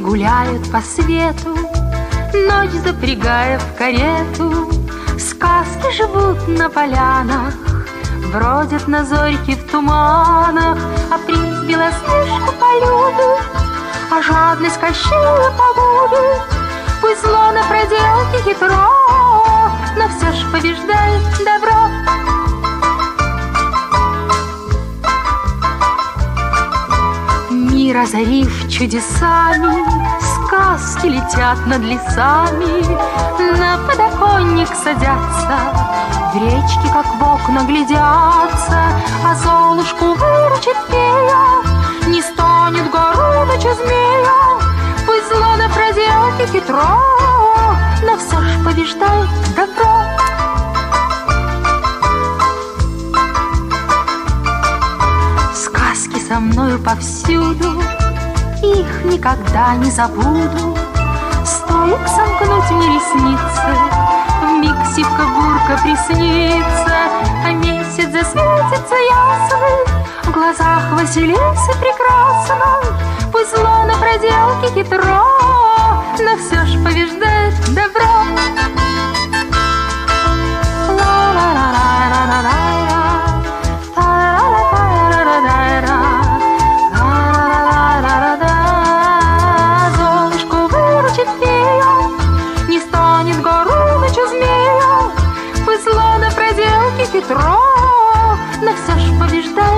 гуляют по свету, ночь запрягая в карету. Сказки живут на полянах, бродят на зорьке в туманах. А принц Белоснежку полюбит, а жадность Кощея погубит. Пусть зло на проделке хитро, но все ж побеждает добро. Мир озарив чудесами, сказки летят над лесами, на подоконник садятся, в речке, как в окна, глядятся. А Золушку выручит фея, не стонет Горыныча змея. Пусть зло на проделке хитро, но все ж побеждает добро. Сказки со мною повсюду, их никогда не забуду. Стоит сомкнуть мне ресницы, вмиг сивка-бурка приснится. А месяц засветится ясный в глазах Василисы прекрасной. Пусть зло на проделке хитро, но все ж побеждает добро. Золушку выручит фея, не станет Горыныча змея. Пусть зло на проделке хитро, но все ж побеждает